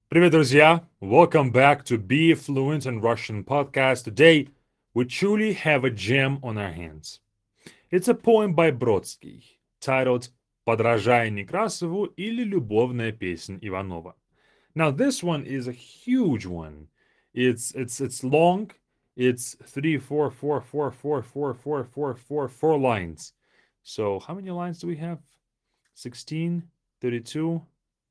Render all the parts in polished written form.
Привет, друзья! Welcome back to Be Fluent in Russian podcast. Today, we truly have a gem on our hands. It's a poem by Brodsky titled «Подражая Некрасову» или «Любовная песнь Иванова». Now, this one is a huge one. It's long. It's four lines. So, how many lines do we have? 16, 32,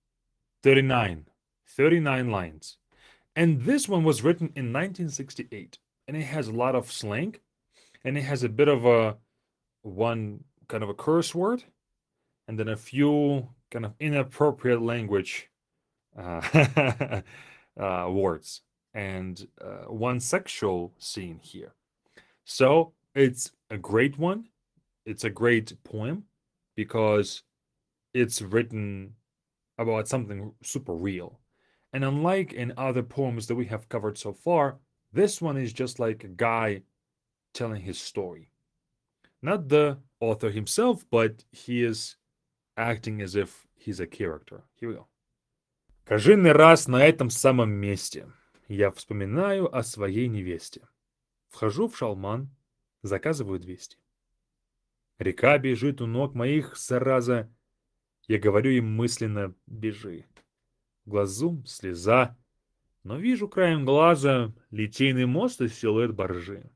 39. 39 lines. And this one was written in 1968. And it has a lot of slang. And it has a bit of a one kind of a curse word. And then a few kind of inappropriate language uh, words. And one sexual scene here. So it's a great one. It's a great poem because it's written about something super real. And unlike in other poems that we have covered so far, this one is just like a guy telling his story. Not the author himself, but he is acting as if he's a character. Here we go. Каждый раз на этом самом месте я вспоминаю о своей невесте. Вхожу в шалман, заказываю 200. Река бежит у ног моих, зараза. Я говорю им мысленно «бежи». Глазу слеза, но вижу краем глаза литейный мост и силуэт баржи.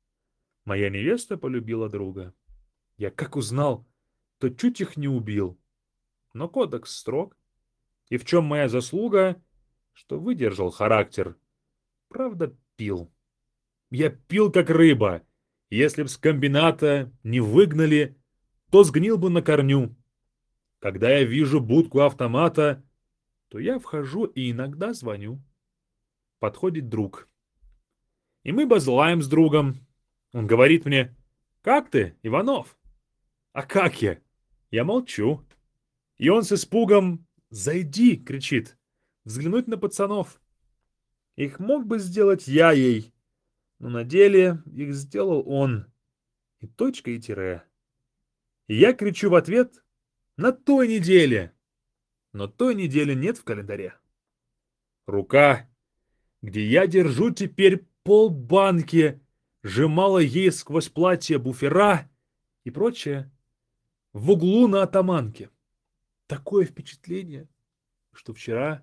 Моя невеста полюбила друга. Я как узнал, то чуть их не убил. Но кодекс строг. И в чем моя заслуга, что выдержал характер. Правда, пил. Я пил, как рыба. Если б с комбината не выгнали, то сгнил бы на корню. Когда я вижу будку автомата, то я вхожу и иногда звоню. Подходит друг. И мы базлаем с другом. Он говорит мне: «Как ты, Иванов?» А как я? Я молчу. И он с испугом: «Зайди!» — кричит. Взглянуть на пацанов. Их мог бы сделать я ей, но на деле их сделал он. И точка, и тире. И я кричу в ответ: «На той неделе!» Но той недели нет в календаре. Рука, где я держу теперь полбанки, сжимала ей сквозь платье буфера и прочее в углу на атаманке. Такое впечатление, что вчера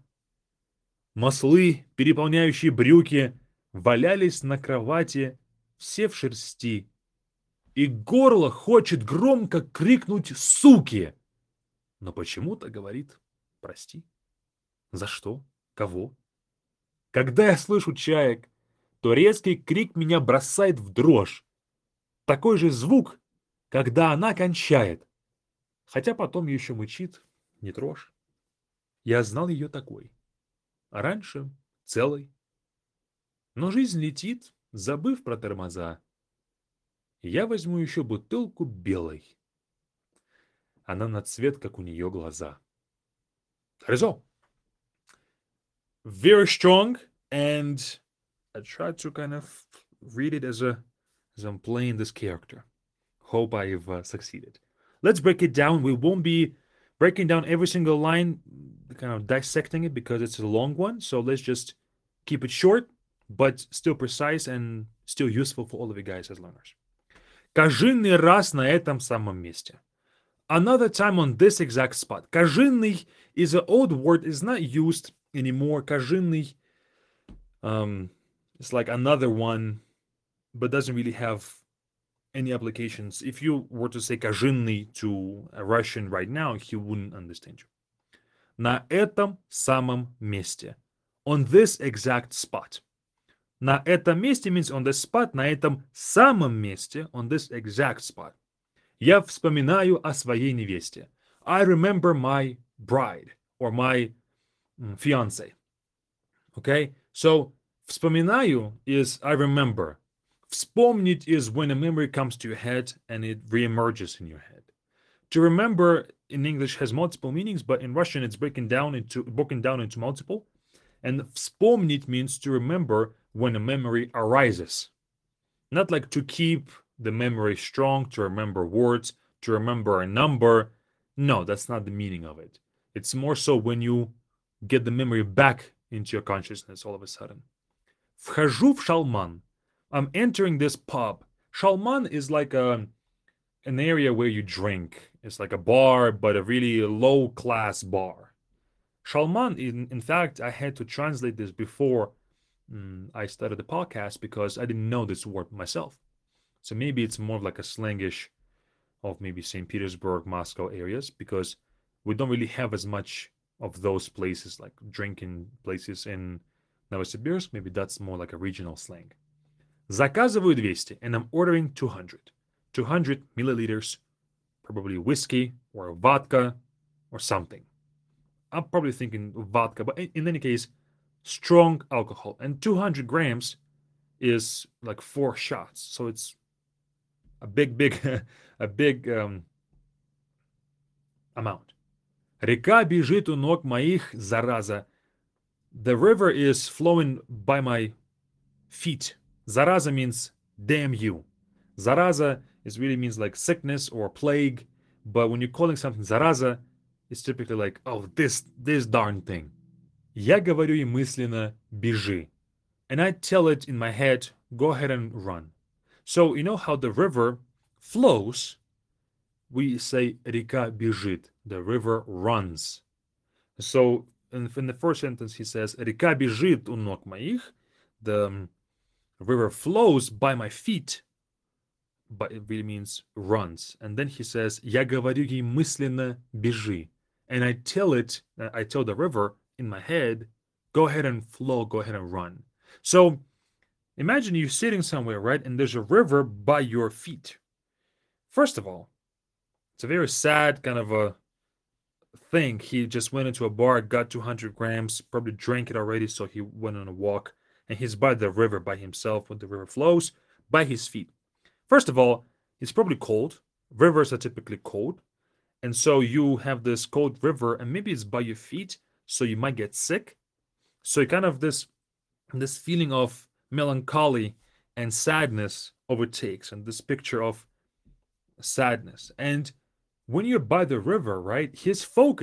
маслы, переполняющие брюки, валялись на кровати, все в шерсти, и горло хочет громко крикнуть «суки!», но почему-то говорит «прости». За что? Кого? Когда я слышу чаек, то резкий крик меня бросает в дрожь. Такой же звук, когда она кончает. Хотя потом еще мычит, не трожь. Я знал ее такой. А раньше целой. Но жизнь летит, забыв про тормоза. И я возьму еще бутылку белой. Она на цвет, как у нее глаза. Хорошо. Very strong, and I tried to kind of read it as I'm playing this character. Hope I've succeeded. Let's break it down. We won't be breaking down every single line, kind of dissecting it because it's a long one. So let's just keep it short, but still precise and still useful for all of you guys as learners. Каждый раз на этом самом месте. Another time on this exact spot. Каждый is an old word, is not used anymore. Каждый, it's like another one, but doesn't really have any applications. If you were to say каждый to a Russian right now, he wouldn't understand you. На этом самом месте. On this exact spot. На этом месте means on this spot, на этом самом месте, on this exact spot. Я вспоминаю о своей невесте. I remember my bride or my fiance. Okay? So, вспоминаю is I remember. Вспомнить is when a memory comes to your head and it reemerges in your head. To remember in English has multiple meanings, but in Russian it's broken down into multiple. And вспомнить means to remember when a memory arises. Not like to keep the memory strong, to remember words, to remember a number. No, that's not the meaning of it. It's more so when you get the memory back into your consciousness all of a sudden. Вхожу в Шалман. I'm entering this pub. Шалман is like an area where you drink. It's like a bar, but a really low class bar. Shalman, in fact, I had to translate this before I started the podcast because I didn't know this word myself. So maybe it's more like a slangish of maybe St. Petersburg, Moscow areas because we don't really have as much of those places like drinking places in Novosibirsk. Maybe that's more like a regional slang. Заказываю 200 and I'm ordering 200. 200 milliliters, probably whiskey or vodka or something. I'm probably thinking vodka, but in any case, strong alcohol. And 200 grams is like 4 shots. So it's a big, a big amount. Река бежит у ног моих, зараза. The river is flowing by my feet. Zaraza means damn you. Zaraza is really means like sickness or plague. But when you're calling something zaraza, it's typically like, oh, this darn thing. Я говорю ей мысленно, бежи. And I tell it in my head, go ahead and run. So you know how the river flows? We say река бежит. The river runs. So in the first sentence he says река бежит у ног моих. The river flows by my feet. But it really means runs. And then he says я говорю ей мысленно, бежи. And I tell the river in my head, go ahead and flow, go ahead and run. So imagine you sitting somewhere, right? And there's a river by your feet. First of all, it's a very sad kind of a thing. He just went into a bar, got 200 grams, probably drank it already, so he went on a walk. And he's by the river by himself when the river flows, by his feet. First of all, it's probably cold. Rivers are typically cold. And so you have this cold river, and maybe it's by your feet, so you might get sick. So you kind of this feeling of melancholy and sadness overtakes, and this picture of sadness. And when you're by the river, right, he's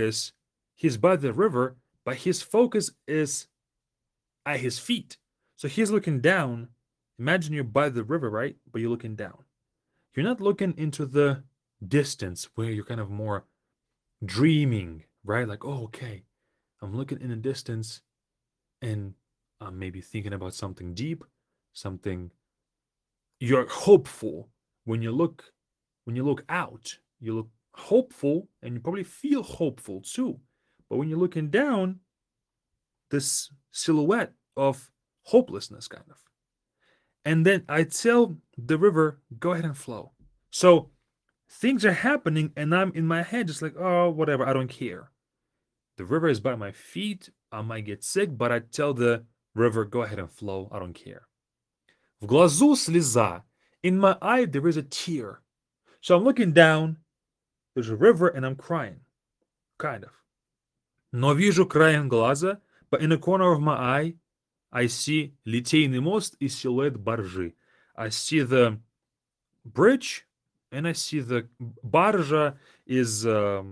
by the river, but his focus is at his feet. So he's looking down. Imagine you're by the river, right? But you're looking down. You're not looking into the distance where you're kind of more dreaming, right? Like, oh, okay, I'm looking in the distance and I'm maybe thinking about something deep, something you're hopeful. When you look out, you look hopeful and you probably feel hopeful too. But when you're looking down, this silhouette of hopelessness kind of. And then I tell the river, go ahead and flow. So things are happening and I'm in my head just like, oh, whatever, I don't care. The river is by my feet. I might get sick, but I tell the river, go ahead and flow. I don't care. В глазу слеза. In my eye, there is a tear. So I'm looking down. There's a river and I'm crying. Kind of. Но вижу краем глаза, but in the corner of my eye, I see Литейный мост и силуэт баржи. I see the bridge and I see the barja is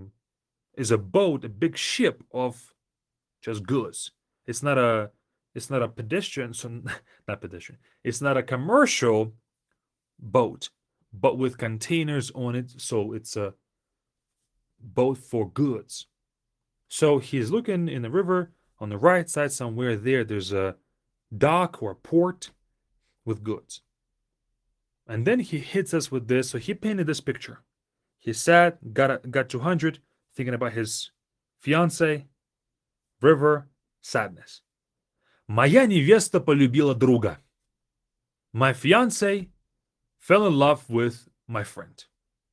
a boat, a big ship of just goods. It's not a pedestrian, so not pedestrian. It's not a commercial boat, but with containers on it, so it's a boat for goods. So he's looking in the river on the right side somewhere there's a dock or a port with goods. And then he hits us with this. So he painted this picture. He sat, got 200, thinking about his fiance, river, sadness. Моя невеста полюбила друга. My fiance fell in love with my friend.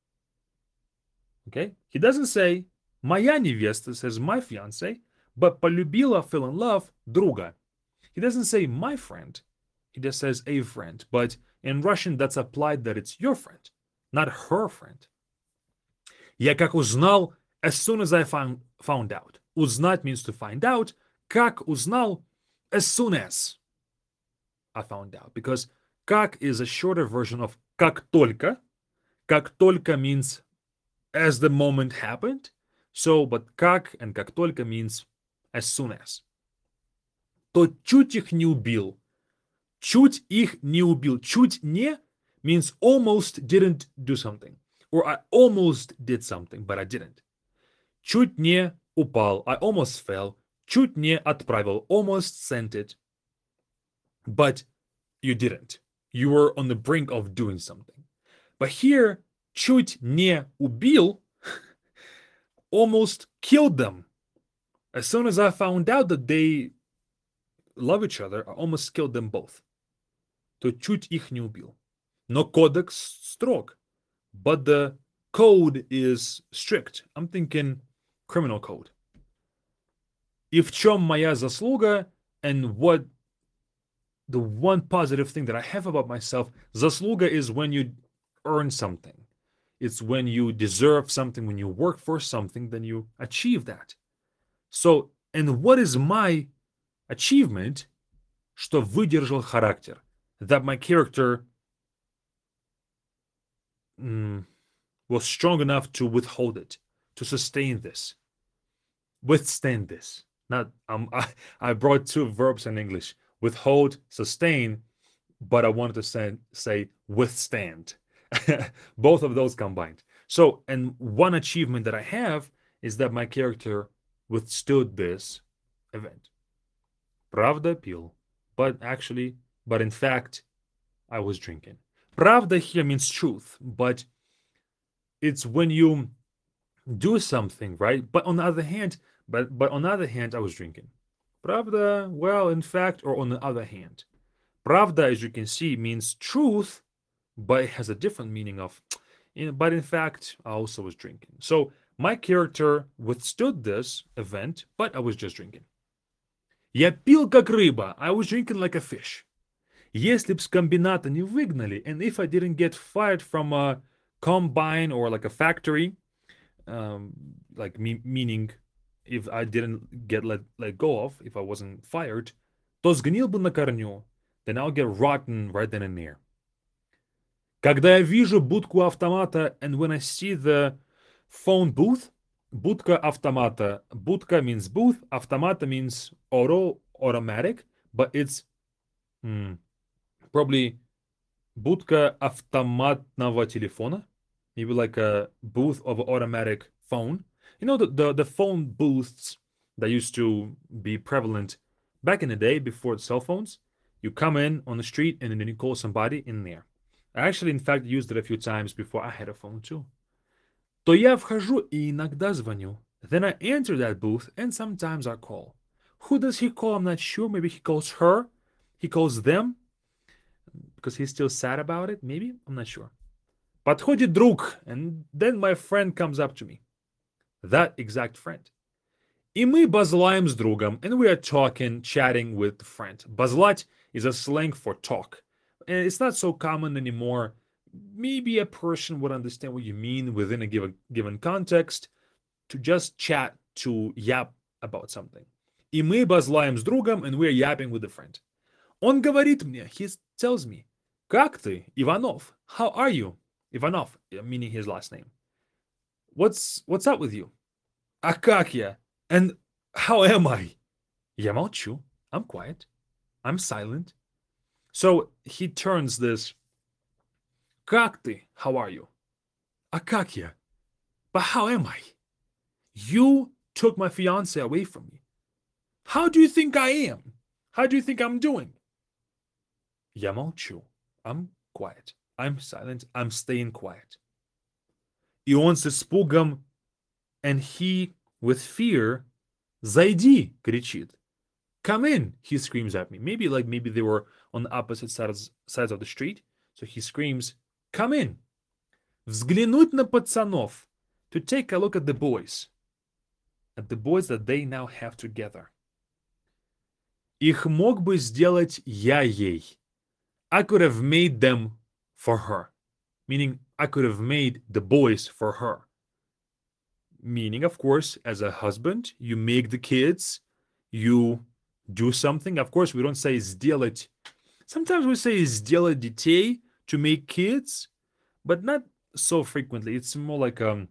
Okay? He doesn't say моя невеста, says my fiance, but полюбила, fell in love, друга. He doesn't say my friend. He just says a friend. But in Russian, that's applied that it's your friend, not her friend. Я как узнал, as soon as I found out. Узнать means to find out. Как узнал, as soon as I found out. Because как is a shorter version of как только. Как только means as the moment happened. So, but как and как только means as soon as. то чуть их не убил. Чуть их не убил. Чуть не means almost didn't do something. Or I almost did something, but I didn't. Чуть не упал. I almost fell. Чуть не отправил. Almost sent it. But you didn't. You were on the brink of doing something. But here, чуть не убил almost killed them. As soon as I found out that they love each other, I almost killed them both. То чуть их не убил. Но кодекс строг. But the code is strict. I'm thinking criminal code. И в чем моя заслуга, and what the one positive thing that I have about myself, заслуга is when you earn something. It's when you deserve something, when you work for something, then you achieve that. So, and what is my achievement? Что выдержал характер. That my character was strong enough to withhold it, to sustain this, withstand this. Not I brought two verbs in English: withhold, sustain, but I wanted to say withstand. Both of those combined. So, and one achievement that I have is that my character withstood this event. Правда пил, but in fact, I was drinking. Правда here means truth, but it's when you do something, right? But on the other hand, I was drinking. Правда, well, in fact, or on the other hand. Правда, as you can see, means truth, but it has a different meaning of, but in fact, I also was drinking. So my character withstood this event, but I was just drinking. Я пил как рыба. I was drinking like a fish. Если б с комбината не выгнали, and if I didn't get fired from a combine or like a factory, meaning if I didn't get let go of, if I wasn't fired, то сгнил бы на корню, then I'll get rotten right then and there. Когда я вижу будку автомата, and when I see the phone booth, будка автомата, будка means booth, автомата means automatic, but it's probably будка автоматного телефона, maybe like a booth of an automatic phone. You know, the phone booths that used to be prevalent back in the day before the cell phones. You come in on the street and then you call somebody in there. I actually, in fact, used it a few times before I had a phone too. То я вхожу и иногда звоню. Then I enter that booth and sometimes I call. Who does he call? I'm not sure. Maybe he calls her. He calls them. Because he's still sad about it. Maybe. I'm not sure. Подходит друг. And then my friend comes up to me. That exact friend. И мы базлаем с другом. And we are talking, chatting with the friend. Базлать is a slang for talk. And it's not so common anymore. Maybe a person would understand what you mean within a given context, to just chat, to yap about something. И мы базлаем с другом, and we're yapping with a friend. Он говорит мне, he tells me, как ты, Иванов? How are you? Ivanov, meaning his last name. What's up with you? А как я? And how am I? Я молчу. I'm quiet. I'm silent. So he turns this, как ты? How are you? А как я? But how am I? You took my fiance away from me. How do you think I am? How do you think I'm doing? Я молчу. I'm quiet. I'm silent. I'm staying quiet. И он с испугом, and he, with fear, зайди, кричит. Come in, he screams at me. Maybe they were on the opposite sides of the street. So he screams, come in. Взглянуть на пацанов. To take a look at the boys. At the boys that they now have together. Их мог бы сделать я ей. I could have made them for her. Meaning, I could have made the boys for her. Meaning, of course, as a husband, you make the kids, you do something. Of course, we don't say сделать. Sometimes we say сделать детей, to make kids, but not so frequently. It's more like a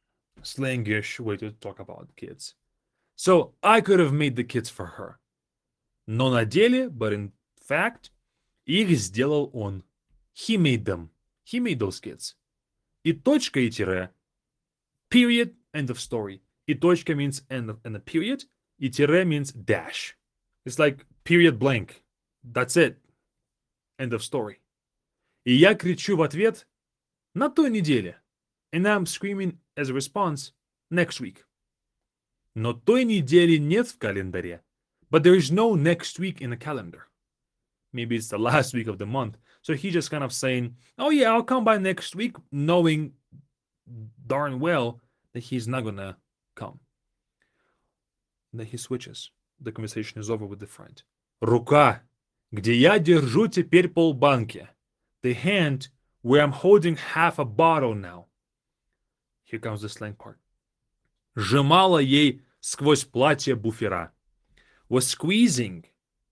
slangish way to talk about kids. So I could have made the kids for her. Но на деле, but in fact, их сделал он. He made them. He made those kids. И точка, и тире. Period, end of story. И точка means end of, and a period. И тире means dash. It's like period blank. That's it. End of story. И я кричу в ответ на той неделе. And I'm screaming as a response next week. Но той недели нет в календаре. But there is no next week in the calendar. Maybe it's the last week of the month. So he just kind of saying, oh yeah, I'll come by next week, knowing darn well that he's not gonna come. And then he switches. The conversation is over with the friend. Рука, где я держу теперь полбанки. The hand where I'm holding half a bottle now. Here comes the slang part. Сжимала ей сквозь платье буфера. Was squeezing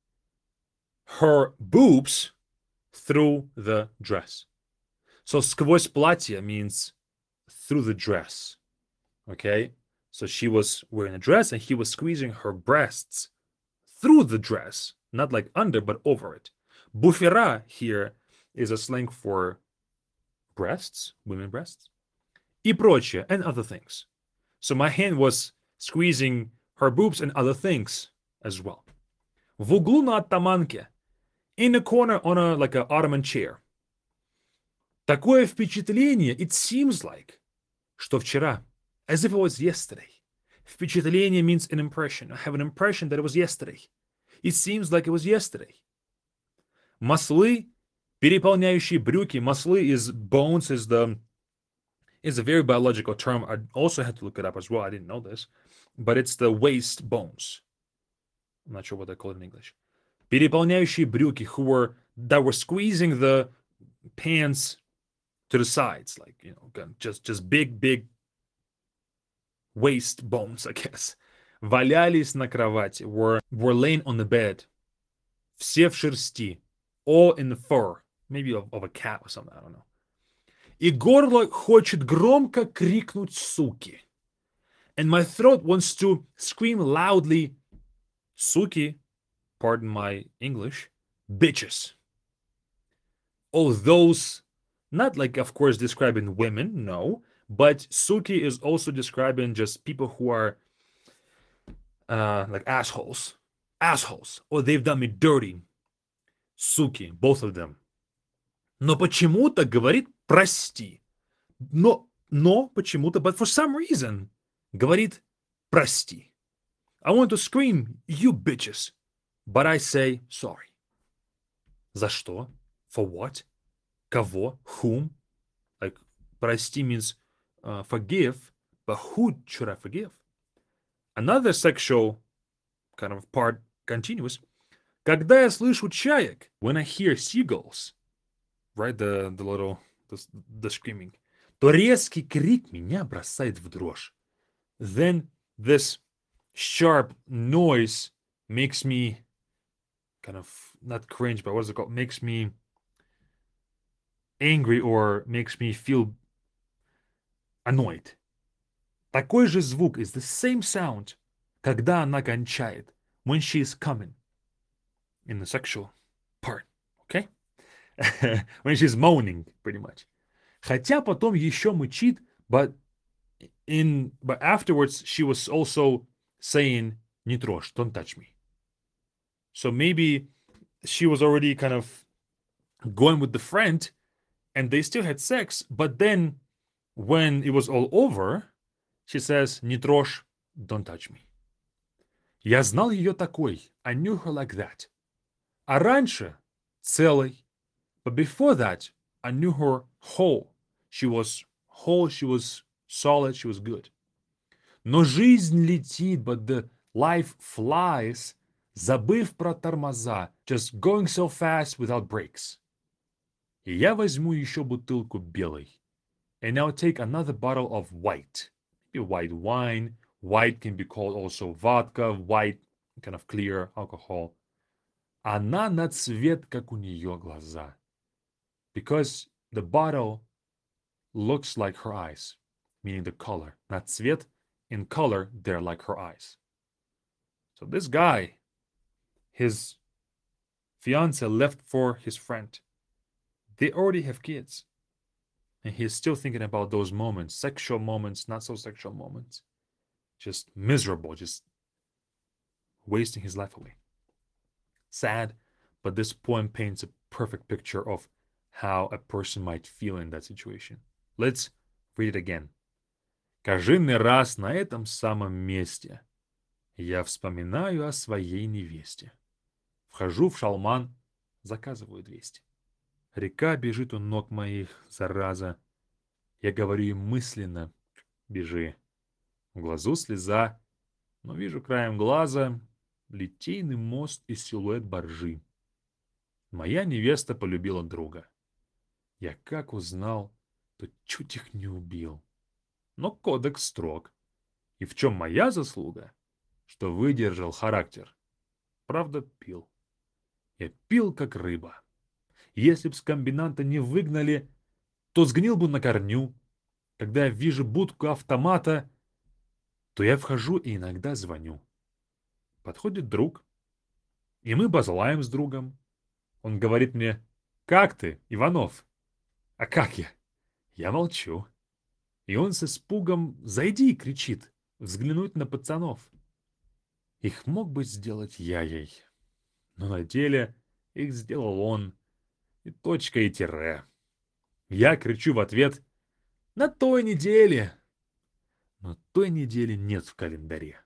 her boobs through the dress. So сквозь платье means through the dress. Okay? So she was wearing a dress and he was squeezing her breasts through the dress. Not like under, but over it. Буфера here is a slang for breasts, women breasts. И прочее, and other things. So my hand was squeezing her boobs and other things as well. В углу на оттаманке. In a corner on a like an ottoman chair. Такое впечатление, it seems like, что вчера, as if it was yesterday. Впечатление means an impression. I have an impression that it was yesterday. It seems like it was yesterday. Маслы, переполняющие брюки. Маслы is bones, is a very biological term. I also had to look it up as well. I didn't know this. But it's the waist bones. I'm not sure what they call it in English. Переполняющие брюки, that were squeezing the pants to the sides, like, you know, just big waist bones, I guess. Валялись на кровати, were laying on the bed. Все в шерсти, all in the fur, maybe of a cat or something, I don't know. И горло хочет громко крикнуть суки. And my throat wants to scream loudly, суки, pardon my English, bitches. All those, not like, of course, describing women, no, but suki is also describing just people who are like assholes. Assholes. Or they've done me dirty. Суки, both of them. Но почему-то говорит прости. Но почему-то, but for some reason, говорит прости. I want to scream, you bitches. But I say sorry. За что? For what? Кого? Whom? Like, прости means forgive, but who should I forgive? Another sexual kind of part continues. Когда я слышу чаек, when I hear seagulls, right, the screaming, то резкий крик меня бросает в дрожь. Then this sharp noise makes me kind of, not cringe, but what is it called? Makes me angry or makes me feel annoyed. Такой же звук is the same sound, когда она кончает, when she is coming, in the sexual part, okay? When she's moaning, pretty much. Хотя потом еще мычит, but afterwards she was also saying, не трожь, don't touch me. So maybe she was already kind of going with the friend and they still had sex, but then when it was all over, she says, не трожь, don't touch me. Я знал ее такой. I knew her like that. А раньше целой. But before that, I knew her whole. She was whole, she was solid, she was good. Но жизнь летит, but the life flies, забыв про тормоза, just going so fast without brakes. И я возьму еще бутылку белой. And I'll take another bottle of white. Maybe white wine. White can be called also vodka, white, kind of clear alcohol. Она на цвет, как у нее глаза. Because the bottle looks like her eyes, meaning the color. На цвет, in color, they're like her eyes. So this guy, his fiance left for his friend. They already have kids. And he's still thinking about those moments, sexual moments, not so sexual moments. Just miserable, just wasting his life away. Sad, but this poem paints a perfect picture of how a person might feel in that situation. Let's read it again. Каждый раз на этом самом месте я вспоминаю о своей невесте. Вхожу в шалман, заказываю 200. Река бежит у ног моих, зараза. Я говорю им мысленно, бежи. В глазу слеза, но вижу краем глаза литейный мост и силуэт баржи. Моя невеста полюбила друга. Я как узнал, то чуть их не убил. Но кодекс строг. И в чем моя заслуга? Что выдержал характер. Правда, пил. Я пил, как рыба. Если б с комбинанта не выгнали, то сгнил бы на корню. Когда я вижу будку автомата, то я вхожу и иногда звоню. Подходит друг, и мы базлаем с другом. Он говорит мне: «Как ты, Иванов?» А как я? Я молчу. И он с испугом: «Зайди!» — кричит, взглянуть на пацанов. Их мог бы сделать я ей, но на деле их сделал он. И точка, и тире. Я кричу в ответ: «На той неделе!» Но той недели нет в календаре.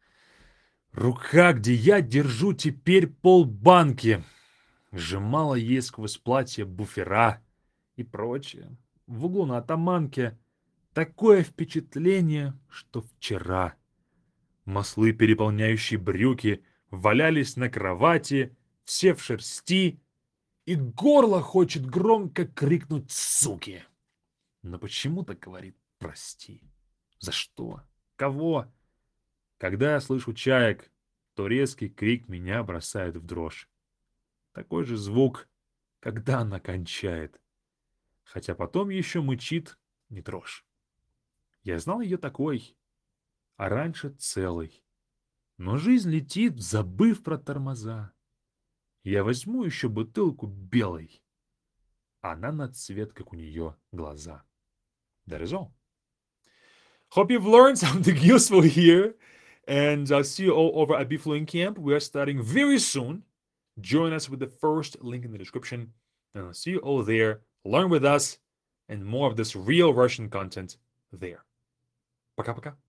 Рука, где я держу теперь полбанки, сжимала ей сквозь платье буфера и прочее. В углу на атаманке такое впечатление, что вчера маслы, переполняющие брюки, валялись на кровати, все в шерсти, и горло хочет громко крикнуть «суки!». Но почему-то говорит «прости». За что? Кого? Когда я слышу чаек, то резкий крик меня бросает в дрожь. Такой же звук, когда она кончает. Хотя потом еще мычит, не трожь. Я знал ее такой, а раньше целой. Но жизнь летит, забыв про тормоза. Я возьму еще бутылку белой. Она на цвет, как у нее глаза. That is all. Hope you've learned something useful here. And I'll see you all over at BFluent Camp. We are starting very soon. Join us with the first link in the description. And I'll see you all there. Learn with us and more of this real Russian content there. Пока-пока.